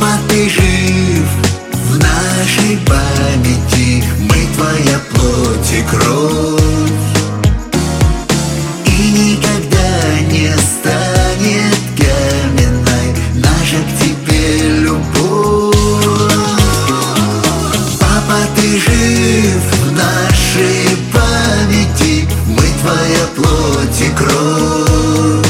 Папа, ты жив в нашей памяти, мы твоя плоть и кровь, и никогда не станет каменной наша к тебе любовь. Папа, ты жив в нашей памяти, мы твоя плоть и кровь.